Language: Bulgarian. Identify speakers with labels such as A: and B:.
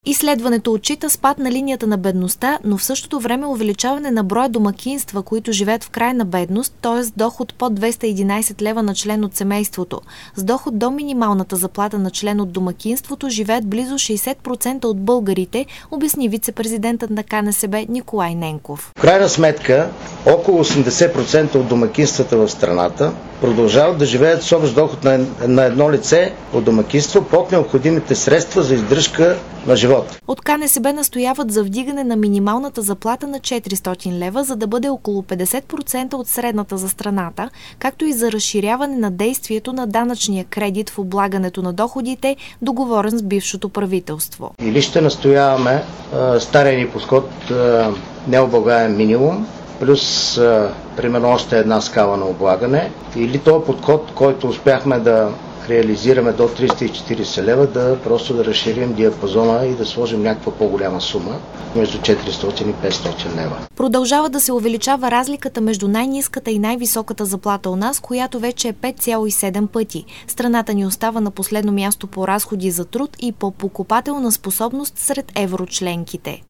A: Изследването отчита спад на линията на бедността, но в същото време увеличаване на броя домакинства, които живеят в крайна бедност, т.е. доход под 211 лева на член от семейството. С доход до минималната заплата на член от домакинството живеят близо 60% от българите, обясни вице-президентът на КНСБ Николай Ненков.
B: В крайна сметка, около 80% от домакинствата в страната продължават да живеят с общ доход на едно лице от домакинство под необходимите средства за издръжка на живота.
A: От КНСБ настояват за вдигане на минималната заплата на 400 лева, за да бъде около 50% от средната за страната, както и за разширяване на действието на данъчния кредит в облагането на доходите, договорен с бившото правителство.
B: Или ще настояваме стария ни подход необлагаем минимум, плюс примерно още една скала на облагане, или този подход, който успяхме да реализираме до 340 лева, просто да разширим диапазона и да сложим някаква по-голяма сума между 400 и 500 лева.
A: Продължава да се увеличава разликата между най-ниската и най-високата заплата у нас, която вече е 5,7 пъти. Страната ни остава на последно място по разходи за труд и по покупателна способност сред еврочленките.